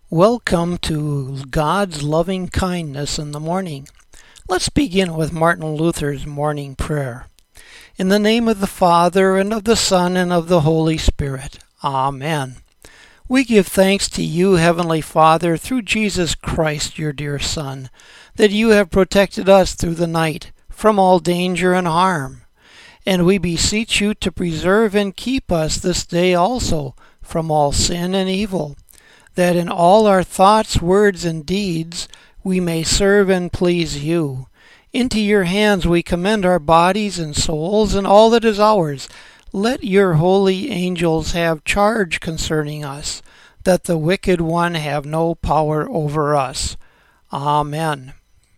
Welcome to God's loving kindness in the morning. Let's begin with Martin Luther's morning prayer. In the name of the Father, and of the Son, and of the Holy Spirit. Amen. We give thanks to you, Heavenly Father, through Jesus Christ, your dear Son, that you have protected us through the night from all danger and harm. And we beseech you to preserve and keep us this day also from all sin and evil, that in all our thoughts, words, and deeds we may serve and please you. Into your hands we commend our bodies and souls and all that is ours. Let your holy angels have charge concerning us, that the wicked one have no power over us. Amen.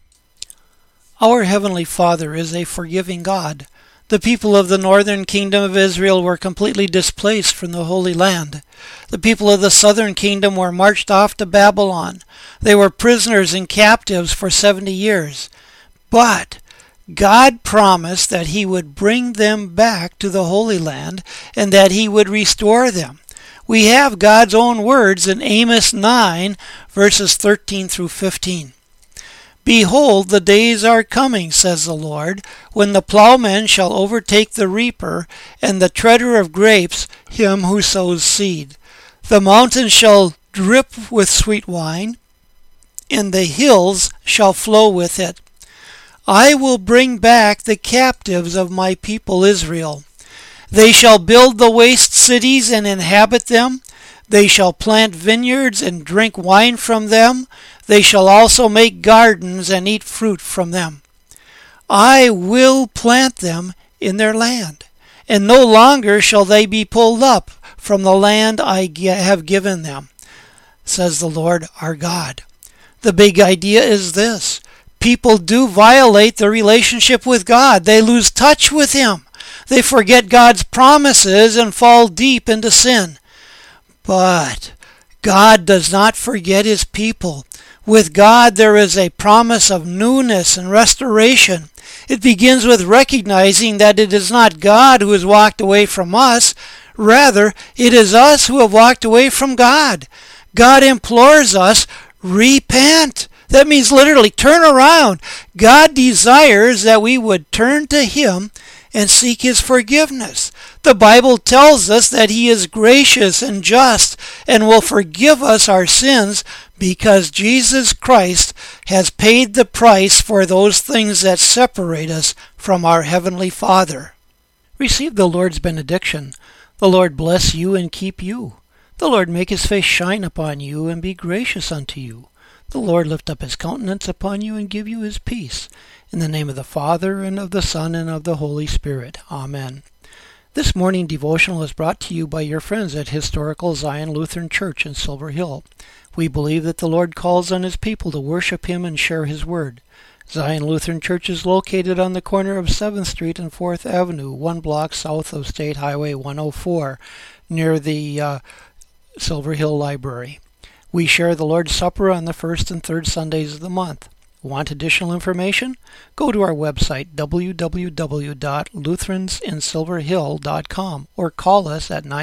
Our Heavenly Father is a forgiving God. The people of the northern kingdom of Israel were completely displaced from the Holy Land. The people of the southern kingdom were marched off to Babylon. They were prisoners and captives for 70 years. But God promised that he would bring them back to the Holy Land and that he would restore them. We have God's own words in Amos 9, verses 13 through 15. Behold, the days are coming, says the Lord, when the plowman shall overtake the reaper, and the treader of grapes him who sows seed. The mountains shall drip with sweet wine, and the hills shall flow with it. I will bring back the captives of my people Israel. They shall build the waste cities and inhabit them. They shall plant vineyards and drink wine from them. They shall also make gardens and eat fruit from them. I will plant them in their land, and no longer shall they be pulled up from the land I have given them, says the Lord our God. The big idea is this. People do violate their relationship with God. They lose touch with him. They forget God's promises and fall deep into sin. But God does not forget his people. With God there is a promise of newness and restoration. It begins with recognizing that it is not God who has walked away from us. Rather, it is us who have walked away from God. God implores us, repent. That means literally turn around. God desires that we would turn to him and seek his forgiveness. The Bible tells us that he is gracious and just and will forgive us our sins because Jesus Christ has paid the price for those things that separate us from our Heavenly Father. Receive the Lord's benediction. The Lord bless you and keep you. The Lord make his face shine upon you and be gracious unto you. The Lord lift up his countenance upon you and give you his peace. In the name of the Father, and of the Son, and of the Holy Spirit. Amen. This morning devotional is brought to you by your friends at Historical Zion Lutheran Church in Silver Hill. We believe that the Lord calls on his people to worship him and share his word. Zion Lutheran Church is located on the corner of 7th Street and 4th Avenue, 1 block south of State Highway 104, near the Silver Hill Library. We share the Lord's Supper on the first and third Sundays of the month. Want additional information? Go to our website, www.lutheransinsilverhill.com, or call us at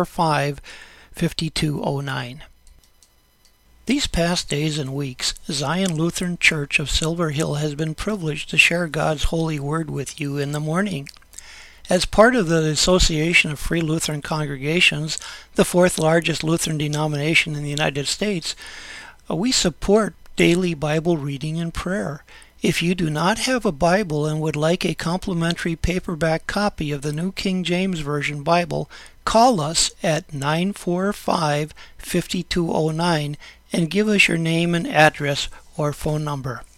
945-5209. These past days and weeks, Zion Lutheran Church of Silver Hill has been privileged to share God's holy word with you in the morning. As part of the Association of Free Lutheran Congregations, the fourth largest Lutheran denomination in the United States, we support daily Bible reading and prayer. If you do not have a Bible and would like a complimentary paperback copy of the New King James Version Bible, call us at 945-5209 and give us your name and address or phone number.